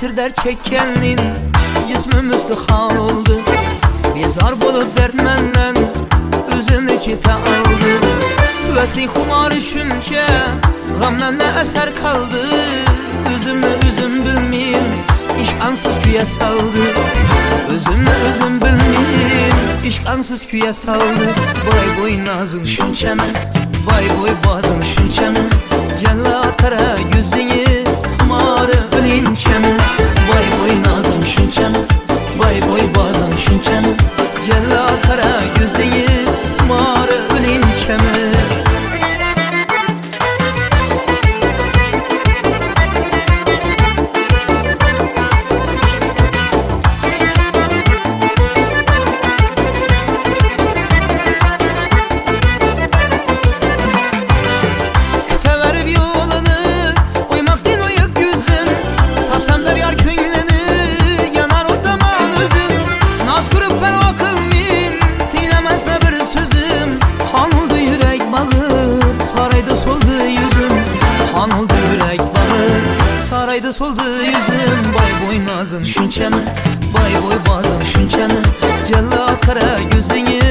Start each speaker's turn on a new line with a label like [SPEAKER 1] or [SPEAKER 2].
[SPEAKER 1] Esir der çekkenin cismim hal oldu. Bezar bolup dertmenden özünü çete aldı. Vesli kumar şünçe gamdan ne eser kaldı. Üzümle üzüm bilmeyin iş ansız küye saldı. Üzümle üzüm bilmeyin iş ansız küye saldı. Boy boy nazın şünçe mi? Boy boy boğazın şünçe mi? Cellat kara yüzünü kumarı ölinçe mi? Boy boy nazın şünçe mi? Boy boy boğazın şünçe mi? Cellat kara yüzünü kumarı ölinçe mi? Sarayda soldu yüzüm. Bay boy nazın şünçe mi? Bay boy bazın şünçe mi? Cellat kara gözünü